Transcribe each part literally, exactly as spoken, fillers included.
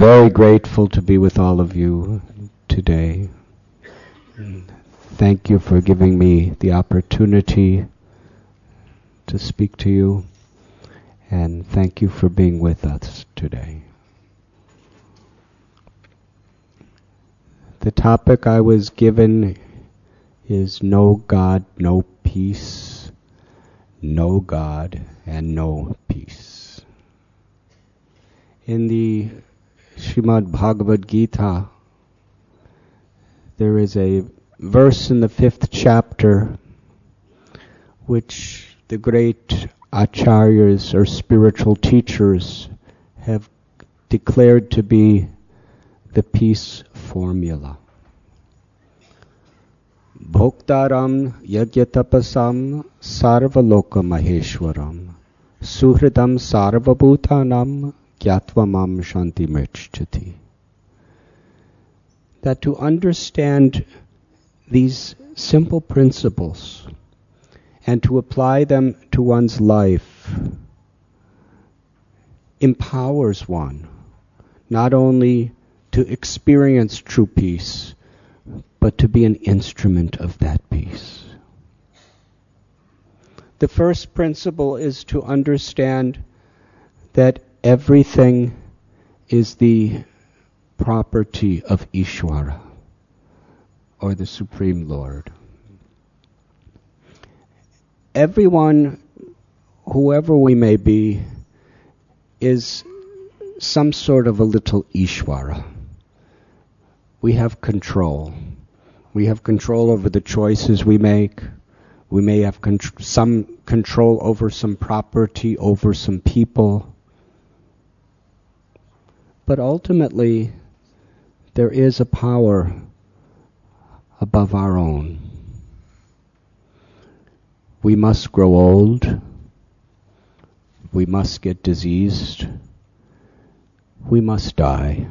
very grateful to be with all of you today. Thank you for giving me the opportunity to speak to you, and thank you for being with us today. The topic I was given is No God, No Peace, No God, and No Peace. In the Srimad Bhagavad Gita, there is a verse in the fifth chapter which the great acharyas or spiritual teachers have declared to be the peace formula. Bhoktaram yagyatapasam sarvaloka maheshwaram suhridam sarvabhutanam gyatva mam shanti mrchati. That to understand these simple principles and to apply them to one's life empowers one not only to experience true peace, but to be an instrument of that peace. The first principle is to understand that everything is the property of Ishvara, or the Supreme Lord. Everyone, whoever we may be, is some sort of a little Ishvara. We have control. We have control over the choices we make. We may have contr- some control over some property, over some people. But ultimately, there is a power above our own. We must grow old. We must get diseased. We must die.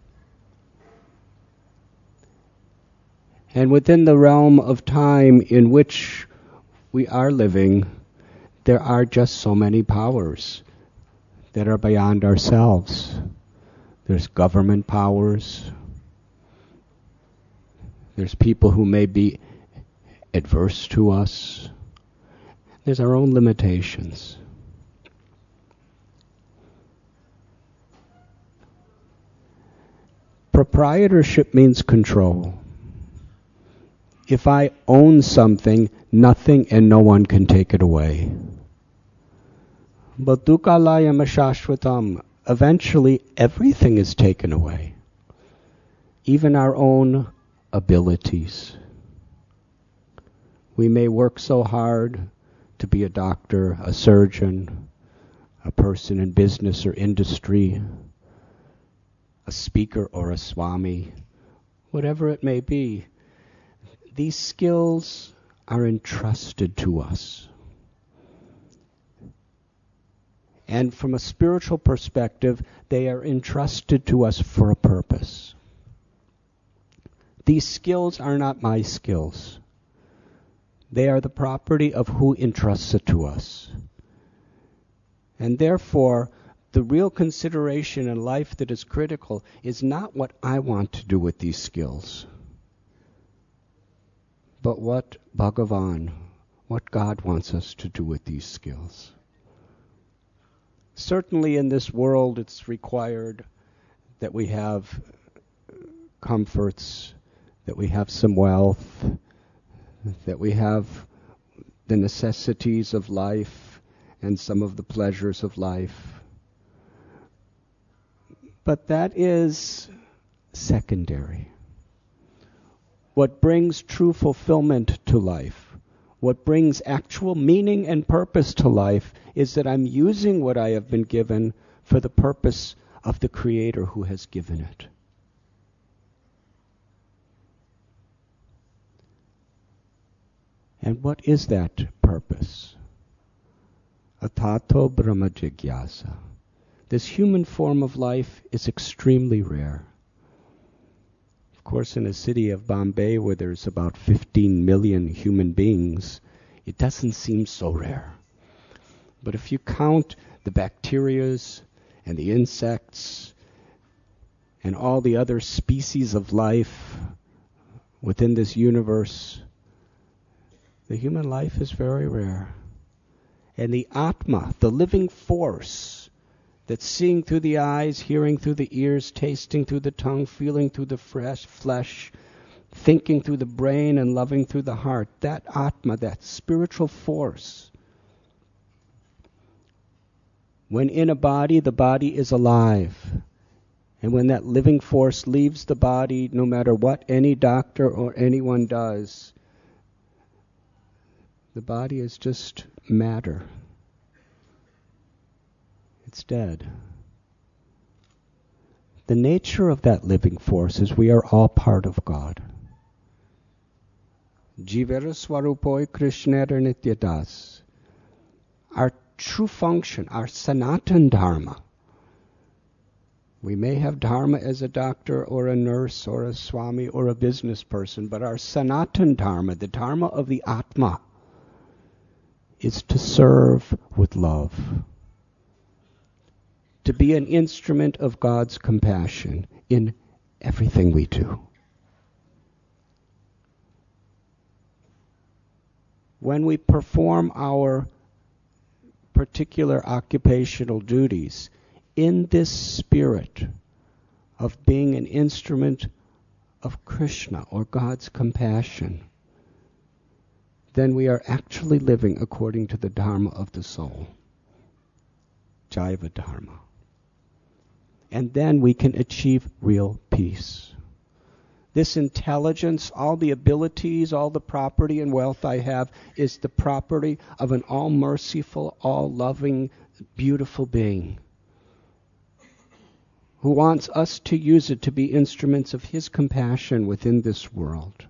And within the realm of time in which we are living, there are just so many powers that are beyond ourselves. There's government powers. There's people who may be adverse to us. There's our own limitations. Proprietorship means control. If I own something, nothing and no one can take it away. But dukkhalayam ashashvatam, eventually everything is taken away. Even our own abilities. We may work so hard to be a doctor, a surgeon, a person in business or industry, a speaker or a swami, whatever it may be. These skills are entrusted to us. And from a spiritual perspective, they are entrusted to us for a purpose. These skills are not my skills. They are the property of who entrusts it to us. And therefore, the real consideration in life that is critical is not what I want to do with these skills, but what Bhagavan, what God wants us to do with these skills. Certainly in this world it's required that we have comforts, that we have some wealth, that we have the necessities of life and some of the pleasures of life. But that is secondary. What brings true fulfillment to life, what brings actual meaning and purpose to life, is that I'm using what I have been given for the purpose of the Creator who has given it. And what is that purpose? Atato Brahma Jigyasa. This human form of life is extremely rare. Of course, in a city of Bombay where there's about fifteen million human beings, it doesn't seem so rare. But if you count the bacterias and the insects and all the other species of life within this universe, the human life is very rare. And the Atma, the living force that's seeing through the eyes, hearing through the ears, tasting through the tongue, feeling through the fresh flesh, thinking through the brain and loving through the heart, that Atma, that spiritual force, when in a body, the body is alive. And when that living force leaves the body, no matter what any doctor or anyone does, the body is just matter. It's dead. The nature of that living force is we are all part of God. Jivera Swarupoi Krishnera Nityadas. Our true function, our Sanatan Dharma. We may have Dharma as a doctor or a nurse or a Swami or a business person, but our Sanatan Dharma, the Dharma of the Atma, is to serve with love. To be an instrument of God's compassion in everything we do. When we perform our particular occupational duties in this spirit of being an instrument of Krishna or God's compassion, then we are actually living according to the Dharma of the soul. Jaiva Dharma. And then we can achieve real peace. This intelligence, all the abilities, all the property and wealth I have is the property of an all-merciful, all-loving, beautiful being who wants us to use it to be instruments of His compassion within this world.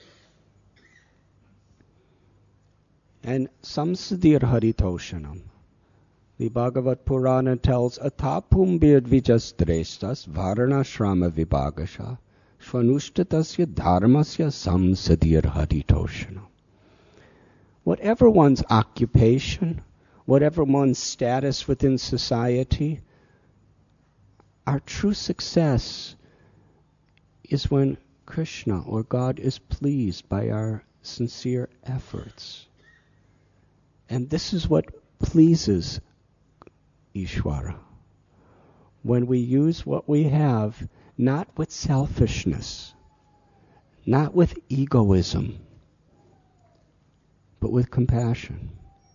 And Samsadir Haritoshanam. The Bhagavad Purana tells, Atapum Birdvijastrestas Varnashrama Vibhagasha Shvanushtatasya Dharmasya Samsadir Haritoshanam. Whatever one's occupation, whatever one's status within society, our true success is when Krishna or God is pleased by our sincere efforts. And this is what pleases Ishvara. When we use what we have, not with selfishness, not with egoism, but with compassion.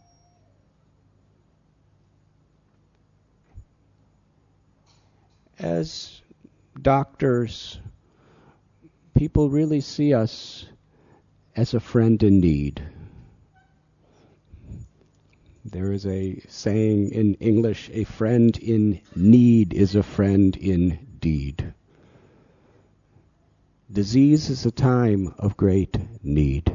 As doctors, people really see us as a friend in need. There is a saying in English, a friend in need is a friend indeed. Disease is a time of great need.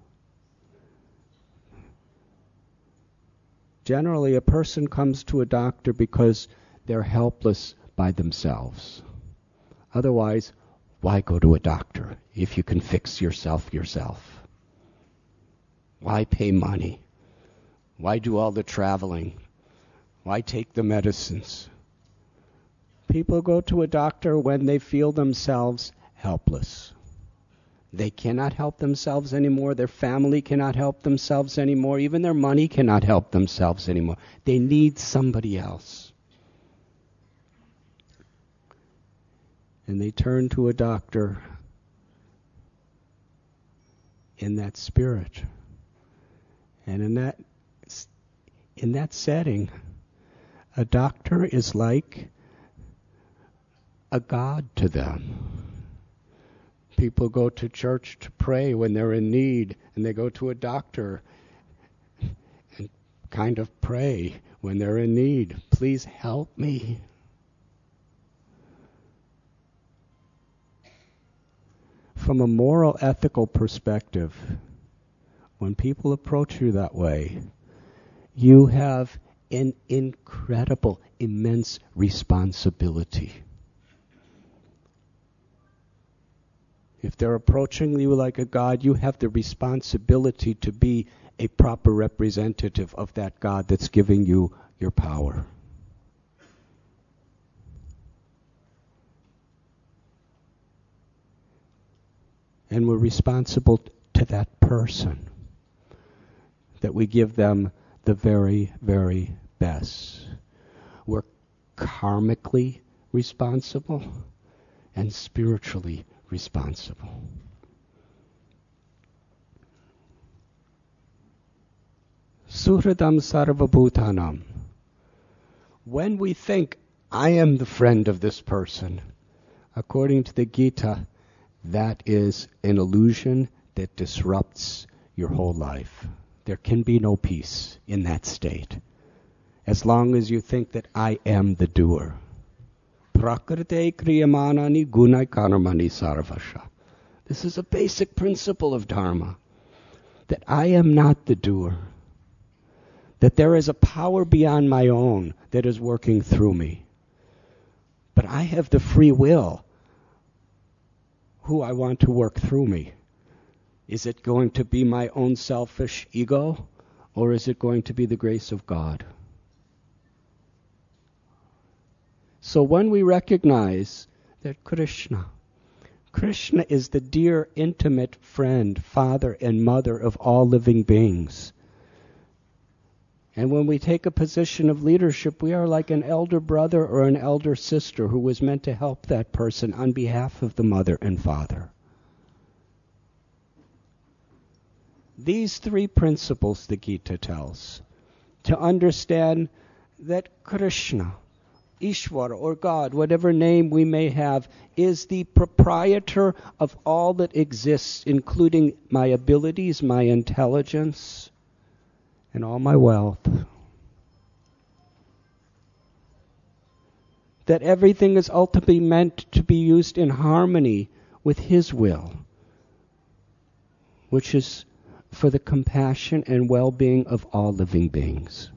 Generally, a person comes to a doctor because they're helpless by themselves. Otherwise, why go to a doctor if you can fix yourself yourself? Why pay money? Why do all the traveling? Why take the medicines? People go to a doctor when they feel themselves helpless. They cannot help themselves anymore. Their family cannot help themselves anymore. Even their money cannot help themselves anymore. They need somebody else. And they turn to a doctor in that spirit. And in that in that setting, a doctor is like a god to them. People go to church to pray when they're in need, and they go to a doctor and kind of pray when they're in need. Please help me. From a moral, ethical perspective, when people approach you that way, you have an incredible, immense responsibility. If they're approaching you like a god, you have the responsibility to be a proper representative of that God that's giving you your power. And we're responsible to that person, that we give them the very, very best. We're karmically responsible and spiritually responsible. Suhridam sarvabhutanam. When we think, I am the friend of this person, according to the Gita, that is an illusion that disrupts your whole life. There can be no peace in that state, as long as you think that I am the doer. Prakrite kriyamanani gunai karmani sarvasha. This is a basic principle of Dharma, that I am not the doer, that there is a power beyond my own that is working through me. But I have the free will who I want to work through me. Is it going to be my own selfish ego, or is it going to be the grace of God? So when we recognize that Krishna, Krishna is the dear, intimate friend, father and mother of all living beings. And when we take a position of leadership, we are like an elder brother or an elder sister who was meant to help that person on behalf of the mother and father. These three principles, the Gita tells, to understand that Krishna, Ishvara or God, whatever name we may have, is the proprietor of all that exists, including my abilities, my intelligence, and all my wealth. That everything is ultimately meant to be used in harmony with His will, which is for the compassion and well-being of all living beings.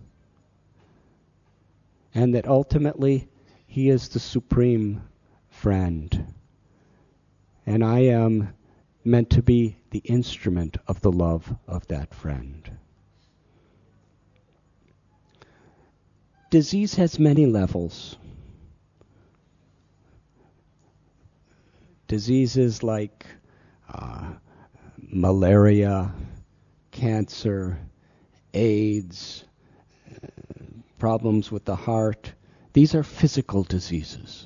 And that ultimately He is the supreme friend. And I am meant to be the instrument of the love of that friend. Disease has many levels. Diseases like uh, malaria, cancer, AIDS, uh, problems with the heart, these are physical diseases.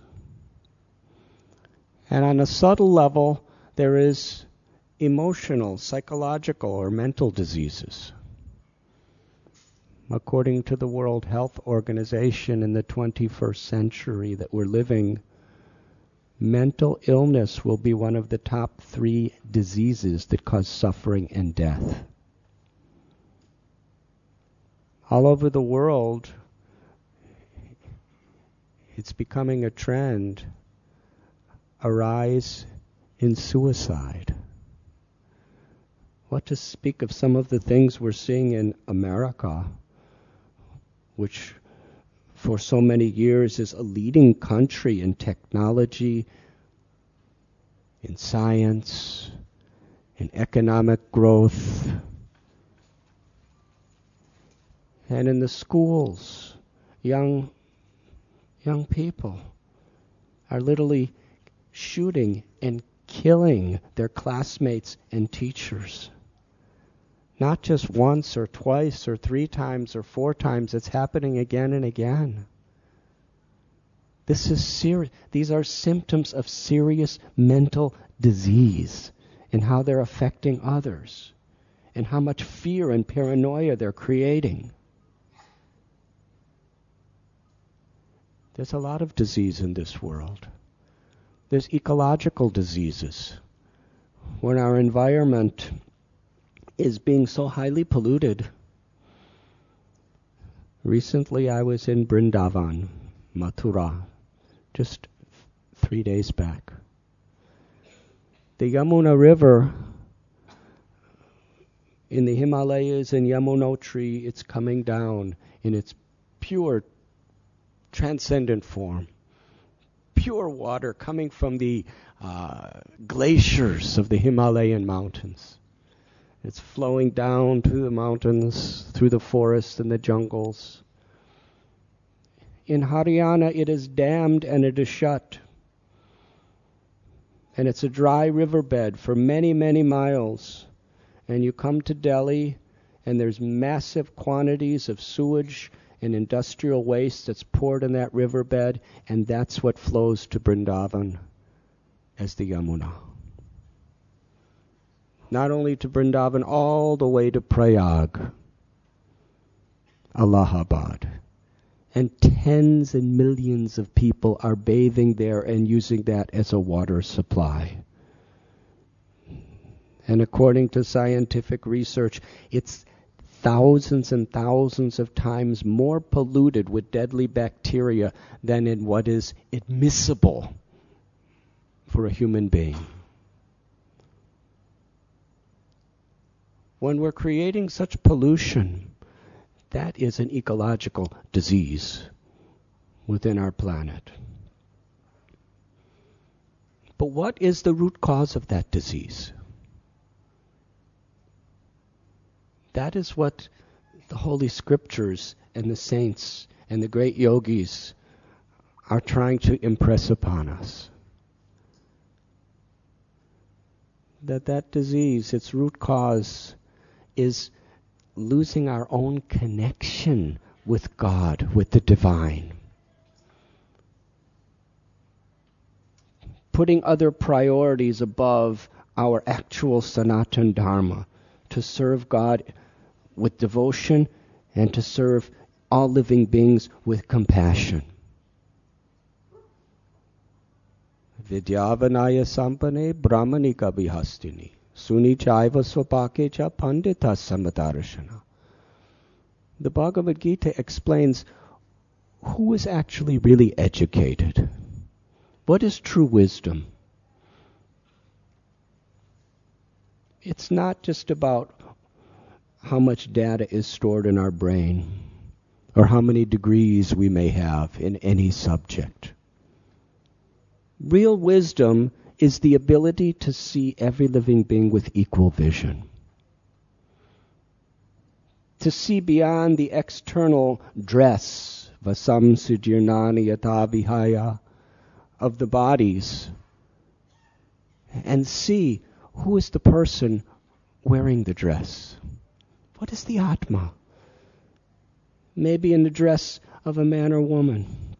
And on a subtle level, there is emotional, psychological, or mental diseases. According to the World Health Organization, in the twenty-first century that we're living, mental illness will be one of the top three diseases that cause suffering and death. All over the world, it's becoming a trend, a rise in suicide. What to speak of some of the things we're seeing in America, which for so many years is a leading country in technology, in science, in economic growth, and in the schools. Young, young people are literally shooting and killing their classmates and teachers. Not just once or twice or three times or four times, it's happening again and again. This is serious. These are symptoms of serious mental disease and how they're affecting others and how much fear and paranoia they're creating. There's a lot of disease in this world. There's ecological diseases. When our environment is being so highly polluted. Recently I was in Vrindavan, Mathura, just three days back. The Yamuna River in the Himalayas and Yamunotri, it's coming down in its pure, transcendent form. Pure water coming from the uh, glaciers of the Himalayan mountains. It's flowing down to the mountains, through the forests and the jungles. In Haryana, it is dammed and it is shut. And it's a dry riverbed for many, many miles. And you come to Delhi, and there's massive quantities of sewage and industrial waste that's poured in that riverbed, and that's what flows to Vrindavan as the Yamuna. Not only to Vrindavan, all the way to Prayag, Allahabad. And tens and millions of people are bathing there and using that as a water supply. And according to scientific research, it's thousands and thousands of times more polluted with deadly bacteria than in what is admissible for a human being. When we're creating such pollution, that is an ecological disease within our planet. But what is the root cause of that disease? That is what the Holy Scriptures and the saints and the great yogis are trying to impress upon us. That that disease, its root cause, is losing our own connection with God, with the divine. Putting other priorities above our actual Sanatana Dharma, to serve God with devotion and to serve all living beings with compassion. Vidyavanaya sampane brahmanika vihastini. Suni chaiva swapake cha pandita samadarshana. The Bhagavad Gita explains who is actually really educated. What is true wisdom? It's not just about how much data is stored in our brain or how many degrees we may have in any subject. Real wisdom is the ability to see every living being with equal vision. To see beyond the external dress, vasam sujirnani yata vihaya, of the bodies, and see who is the person wearing the dress. What is the Atma? Maybe in the dress of a man or woman,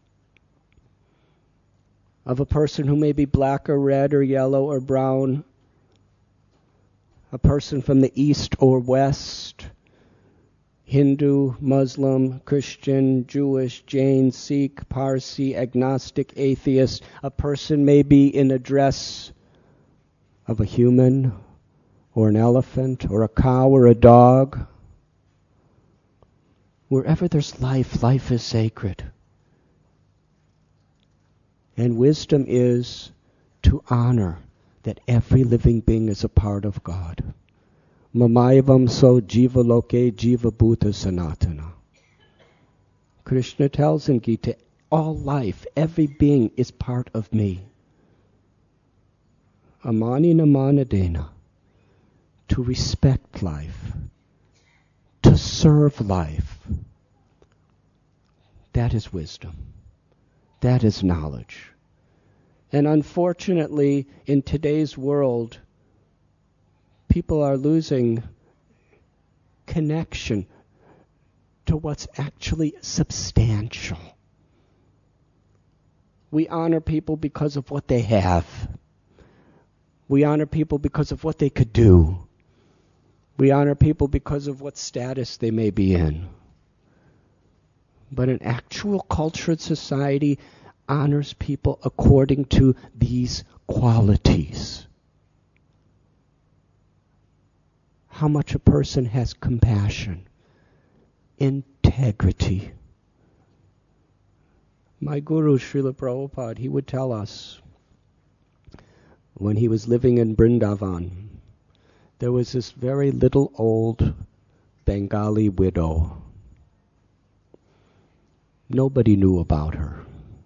of a person who may be black or red or yellow or brown, a person from the east or west, Hindu, Muslim, Christian, Jewish, Jain, Sikh, Parsi, agnostic, atheist. A person may be in a dress of a human or an elephant or a cow or a dog. Wherever there's life, life is sacred. And wisdom is to honor that every living being is a part of God. Mamayavam so jiva loke jiva bhuta sanatana. Krishna tells in Gita, all life, every being is part of me. Amani namanadena, to respect life, to serve life. That is wisdom. That is knowledge. And unfortunately, in today's world, people are losing connection to what's actually substantial. We honor people because of what they have. We honor people because of what they could do. We honor people because of what status they may be in. But an actual cultured society honors people according to these qualities. How much a person has compassion, integrity. My guru, Srila Prabhupada, he would tell us, when he was living in Vrindavan, there was this very little old Bengali widow. Nobody knew about her.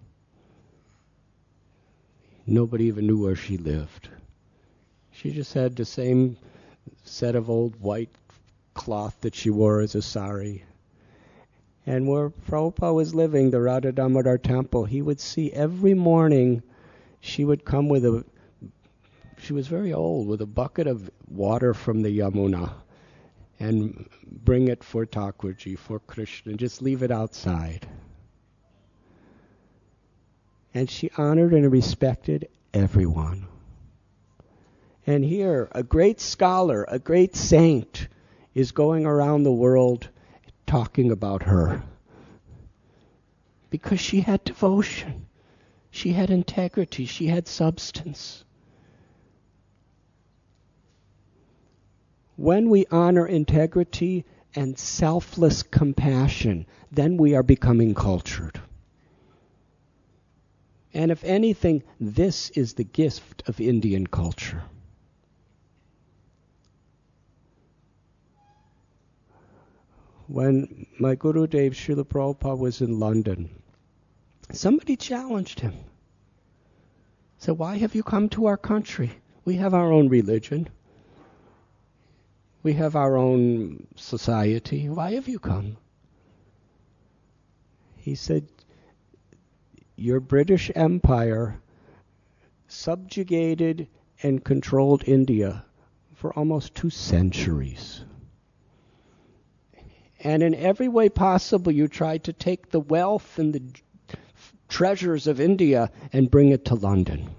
Nobody even knew where she lived. She just had the same set of old white cloth that she wore as a sari. And where Prabhupada was living, the Radha Damodar temple, he would see every morning she would come with a she was very old, with a bucket of water from the Yamuna and bring it for Thakurji, for Krishna, just leave it outside. And she honored and respected everyone. And here, a great scholar, a great saint, is going around the world talking about her. Because she had devotion. She had integrity. She had substance. When we honor integrity and selfless compassion, then we are becoming cultured. And if anything, this is the gift of Indian culture. When my Gurudev Srila Prabhupada was in London, somebody challenged him. Said, why have you come to our country? We have our own religion. We have our own society. Why have you come? He said, your British Empire subjugated and controlled India for almost two centuries. And in every way possible, you tried to take the wealth and the treasures of India and bring it to London.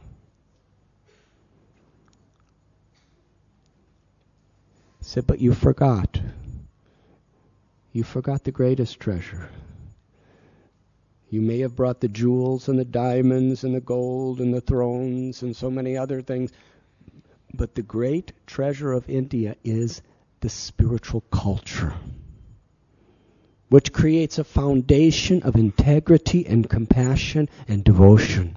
He said, but you forgot. You forgot the greatest treasure. You may have brought the jewels and the diamonds and the gold and the thrones and so many other things, but the great treasure of India is the spiritual culture, which creates a foundation of integrity and compassion and devotion.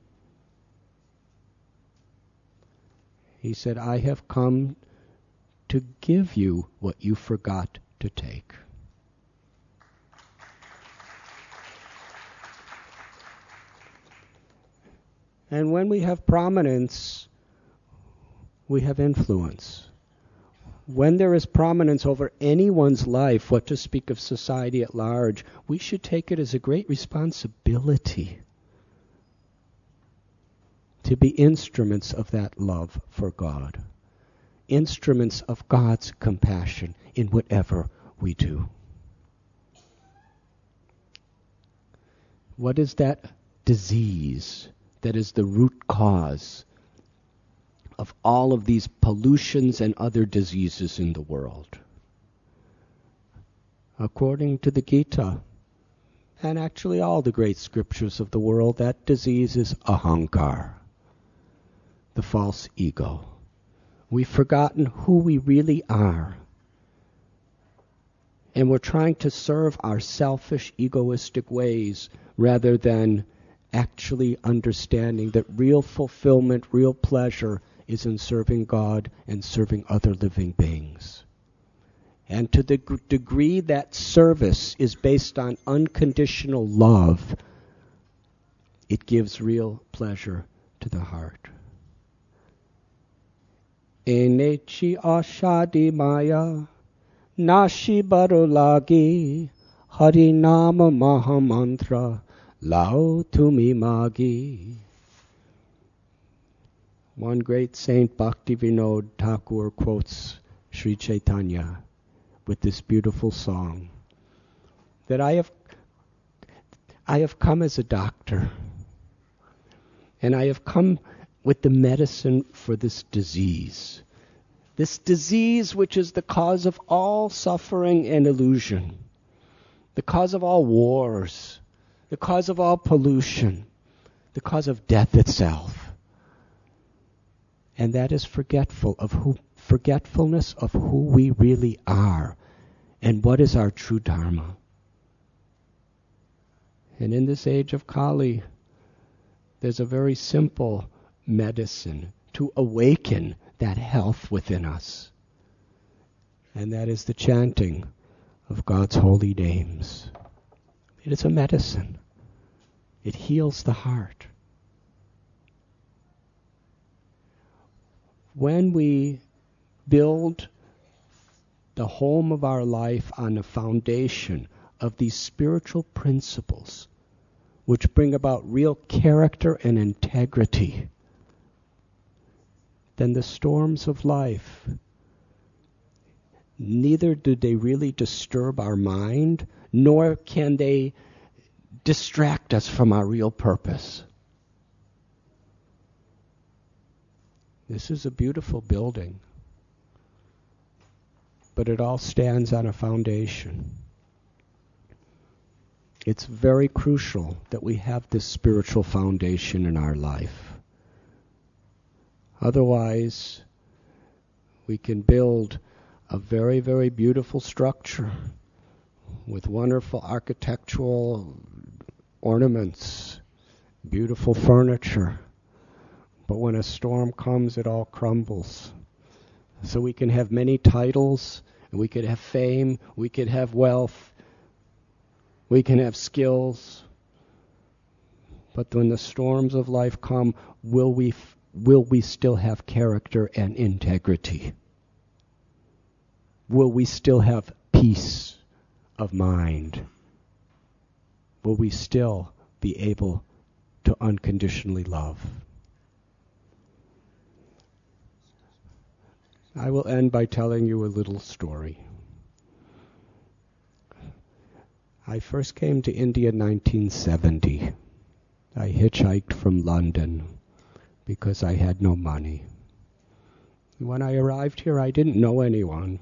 He said, I have come to give you what you forgot to take. And when we have prominence, we have influence. When there is prominence over anyone's life, what to speak of society at large, we should take it as a great responsibility to be instruments of that love for God, instruments of God's compassion in whatever we do. What is that disease that is the root cause of all of these pollutions and other diseases in the world? According to the Gita, and actually all the great scriptures of the world, that disease is ahankar, the false ego. We've forgotten who we really are. And we're trying to serve our selfish, egoistic ways rather than actually understanding that real fulfillment, real pleasure is in serving God and serving other living beings. And to the g- degree that service is based on unconditional love, it gives real pleasure to the heart. Enechi ashadi maya nashi barulagi harinama mahamantra lao tumi magi. One great saint, Bhaktivinoda Thakur, quotes Sri Chaitanya with this beautiful song, that I have I have come as a doctor, and I have come with the medicine for this disease. This disease which is the cause of all suffering and illusion, the cause of all wars, the cause of all pollution, the cause of death itself. And that is forgetful of who, forgetfulness of who we really are and what is our true dharma. And in this age of Kali, there's a very simple medicine to awaken that health within us. And that is the chanting of God's holy names. It is a medicine. It heals the heart. When we build the home of our life on a foundation of these spiritual principles, which bring about real character and integrity, than the storms of life. Neither do they really disturb our mind, nor can they distract us from our real purpose. This is a beautiful building, but it all stands on a foundation. It's very crucial that we have this spiritual foundation in our life. Otherwise, we can build a very, very beautiful structure with wonderful architectural ornaments, beautiful furniture. But when a storm comes, it all crumbles. So we can have many titles, and we could have fame, we could have wealth, we can have skills. But when the storms of life come, will we will we still have character and integrity? Will we still have peace of mind? Will we still be able to unconditionally love? I will end by telling you a little story. I first came to India in nineteen seventy. I hitchhiked from London because I had no money. When I arrived here, I didn't know anyone.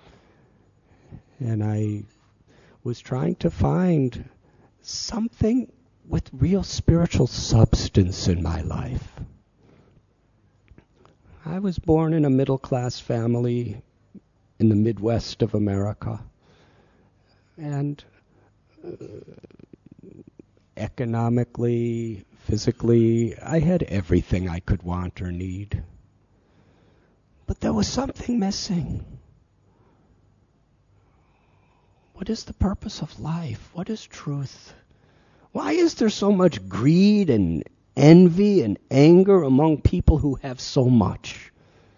And I was trying to find something with real spiritual substance in my life. I was born in a middle-class family in the Midwest of America. And uh, economically, physically, I had everything I could want or need. But there was something missing. What is the purpose of life? What is truth? Why is there so much greed and envy and anger among people who have so much?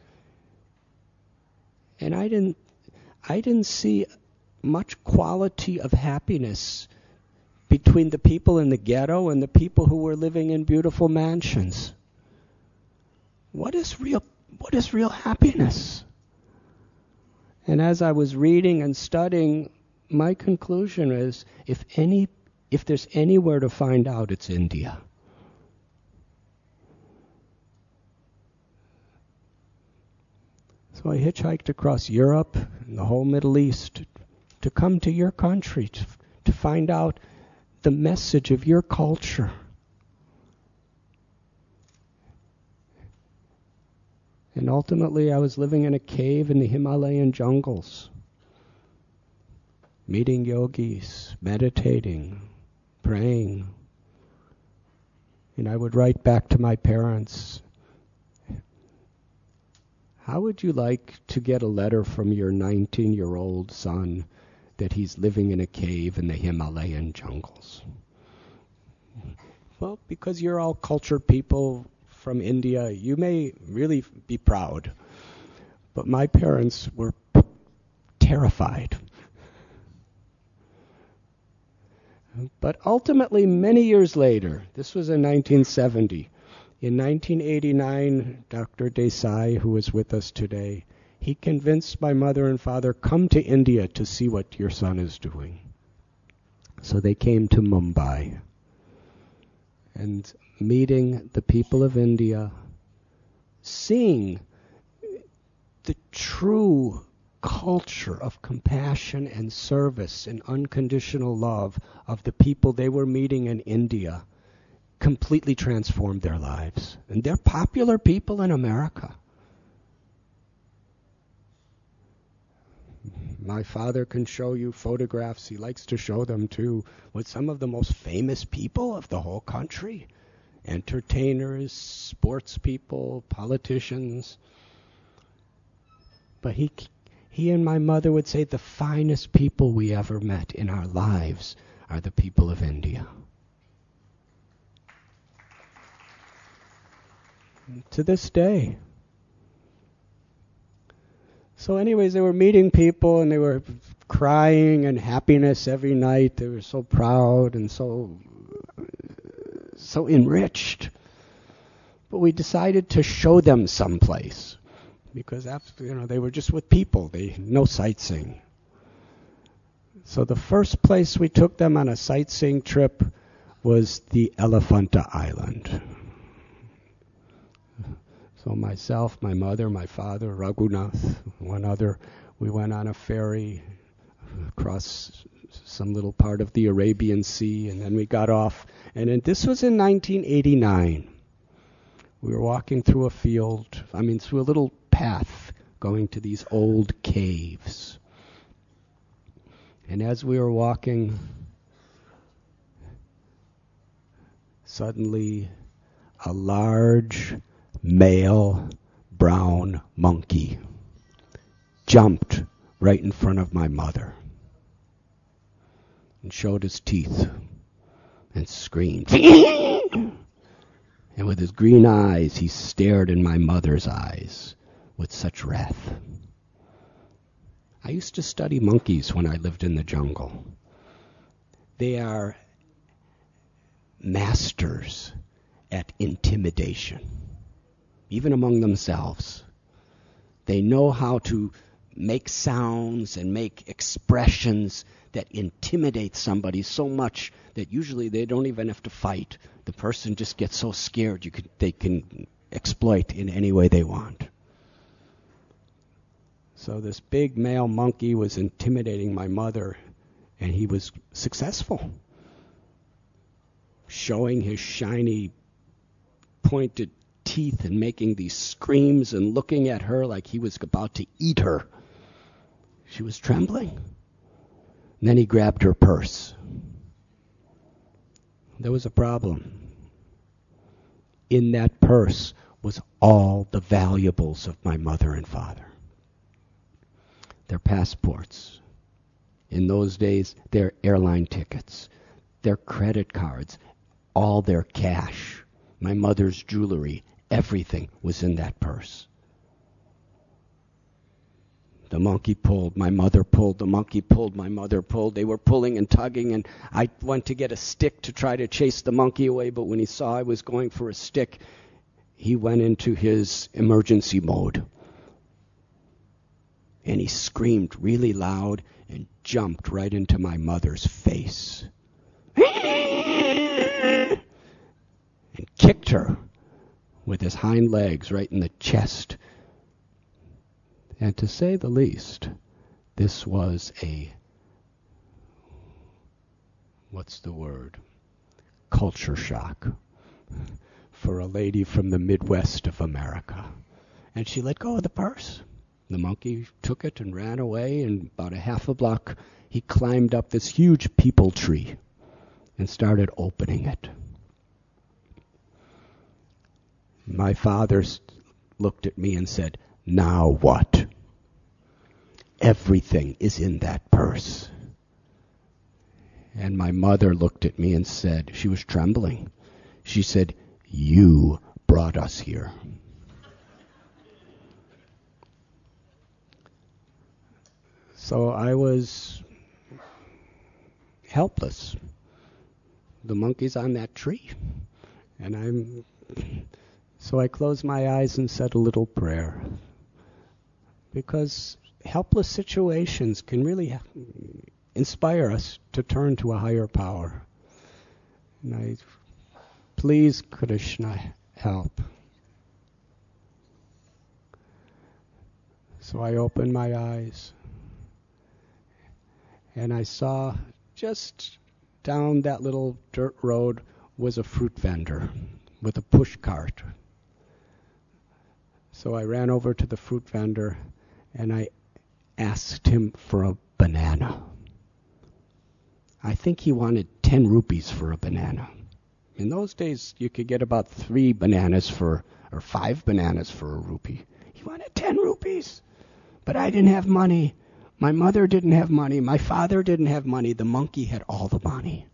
And I didn't I didn't see much quality of happiness between the people in the ghetto and the people who were living in beautiful mansions. What is real what is real happiness? And as I was reading and studying, my conclusion is if any if there's anywhere to find out, it's India. So I hitchhiked across Europe and the whole Middle East to come to your country, to, to find out the message of your culture. And ultimately I was living in a cave in the Himalayan jungles, meeting yogis, meditating, praying. And I would write back to my parents, how would you like to get a letter from your nineteen-year-old son that he's living in a cave in the Himalayan jungles? Well, because you're all cultured people from India, you may really be proud. But my parents were terrified. But ultimately, many years later, this was in nineteen seventy, in nineteen eighty-nine, Doctor Desai, who is with us today, he convinced my mother and father, come to India to see what your son is doing. So they came to Mumbai. And meeting the people of India, seeing the true culture of compassion and service and unconditional love of the people they were meeting in India, completely transformed their lives. And they're popular people in America. My father can show you photographs, he likes to show them too, with some of the most famous people of the whole country. Entertainers, sports people, politicians. But he he and my mother would say the finest people we ever met in our lives are the people of India. To this day. So anyways, they were meeting people and they were crying and happiness every night. They were so proud and so so enriched. But we decided to show them someplace because after, you know, they were just with people. They no sightseeing. So the first place we took them on a sightseeing trip was the Elephanta Island. So myself, my mother, my father, Raghunath, one other, we went on a ferry across some little part of the Arabian Sea, and then we got off. And then this was in nineteen eighty-nine. We were walking through a field, I mean through a little path going to these old caves. And as we were walking, suddenly a large male brown monkey jumped right in front of my mother and showed his teeth and screamed. And with his green eyes, he stared in my mother's eyes with such wrath. I used to study monkeys when I lived in the jungle. They are masters at intimidation, even among themselves. They know how to make sounds and make expressions that intimidate somebody so much that usually they don't even have to fight. The person just gets so scared you could, they can exploit in any way they want. So this big male monkey was intimidating my mother, and he was successful, showing his shiny, pointed teeth and making these screams and looking at her like he was about to eat her. She was trembling. And then he grabbed her purse. There was a problem. In that purse was all the valuables of my mother and father. Their passports. In those days, their airline tickets, their credit cards, all their cash, my mother's jewelry, everything was in that purse. The monkey pulled, my mother pulled, the monkey pulled, my mother pulled. They were pulling and tugging, and I went to get a stick to try to chase the monkey away, but when he saw I was going for a stick, he went into his emergency mode. And he screamed really loud and jumped right into my mother's face. And kicked her with his hind legs right in the chest. And to say the least, this was a, what's the word? Culture shock for a lady from the Midwest of America. And she let go of the purse. The monkey took it and ran away, and about a half a block, he climbed up this huge peepal tree and started opening it. My father looked at me and said, "Now what?" Everything is in that purse. And my mother looked at me and said, she was trembling. She said, "You brought us here." So I was helpless. The monkey's on that tree. And I'm... So I closed my eyes and said a little prayer. Because helpless situations can really inspire us to turn to a higher power. And I, please, Krishna, help. So I opened my eyes, and I saw just down that little dirt road was a fruit vendor with a push cart. So I ran over to the fruit vendor, and I asked him for a banana. I think he wanted ten rupees for a banana. In those days, you could get about three bananas for, or five bananas for a rupee. He wanted ten rupees. But I didn't have money. My mother didn't have money. My father didn't have money. The monkey had all the money.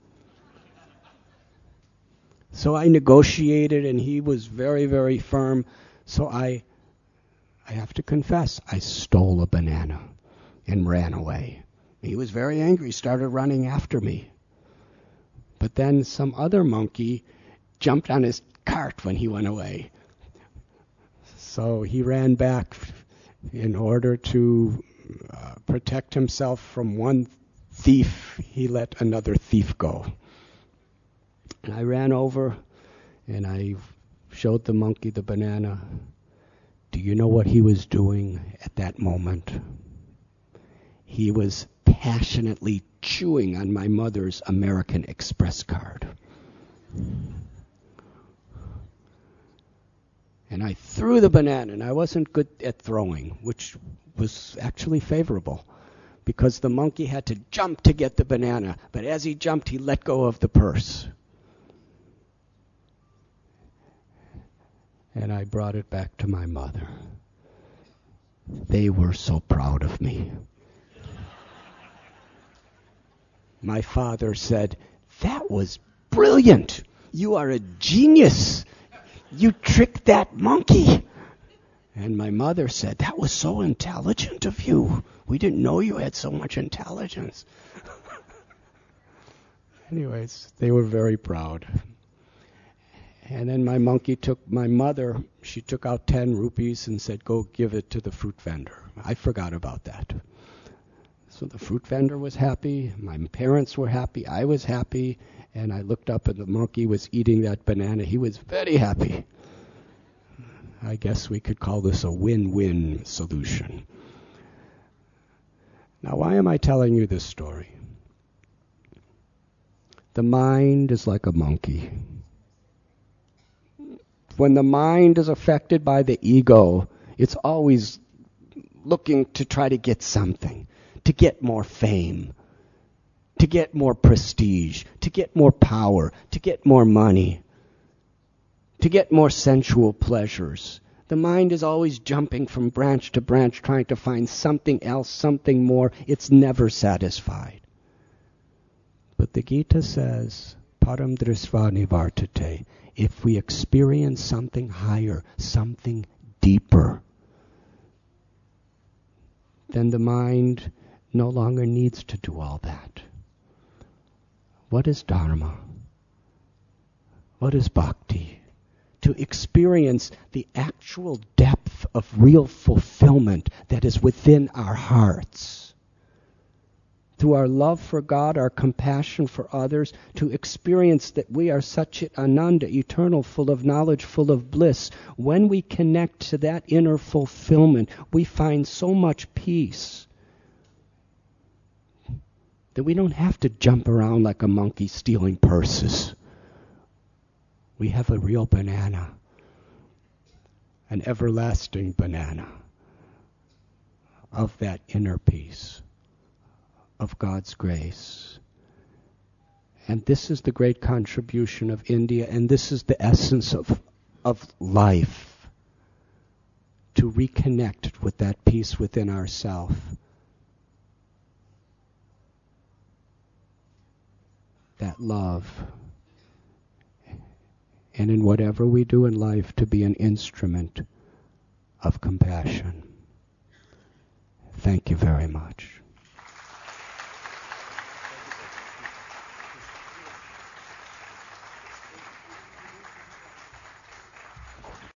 So I negotiated, and he was very, very firm. So I, I have to confess, I stole a banana and ran away. He was very angry, started running after me. But then some other monkey jumped on his cart when he went away. So he ran back in order to uh, protect himself from one thief. He let another thief go. And I ran over and I showed the monkey the banana. Do you know what he was doing at that moment? He was passionately chewing on my mother's American Express card. And I threw the banana, and I wasn't good at throwing, which was actually favorable, because the monkey had to jump to get the banana, but as he jumped, he let go of the purse. And I brought it back to my mother. They were so proud of me. My father said, "That was brilliant. You are a genius. You tricked that monkey." And my mother said, "That was so intelligent of you. We didn't know you had so much intelligence." Anyways, they were very proud. And then my monkey took my mother, she took out ten rupees and said, "Go give it to the fruit vendor." I forgot about that. So the fruit vendor was happy, my parents were happy, I was happy, and I looked up and the monkey was eating that banana. He was very happy. I guess we could call this a win-win solution. Now, why am I telling you this story? The mind is like a monkey. When the mind is affected by the ego, it's always looking to try to get something, to get more fame, to get more prestige, to get more power, to get more money, to get more sensual pleasures. The mind is always jumping from branch to branch, trying to find something else, something more. It's never satisfied. But the Gita says, Param drisva nivartate. If we experience something higher, something deeper, then the mind no longer needs to do all that. What is dharma? What is bhakti? To experience the actual depth of real fulfillment that is within our hearts. Through our love for God, our compassion for others, to experience that we are Satchit Ananda, eternal, full of knowledge, full of bliss. When we connect to that inner fulfillment, we find so much peace that we don't have to jump around like a monkey stealing purses. We have a real banana, an everlasting banana of that inner peace, of God's grace. And this is the great contribution of India, and this is the essence of, of life, to reconnect with that peace within ourselves. That love. And in whatever we do in life, to be an instrument of compassion. Thank you very much.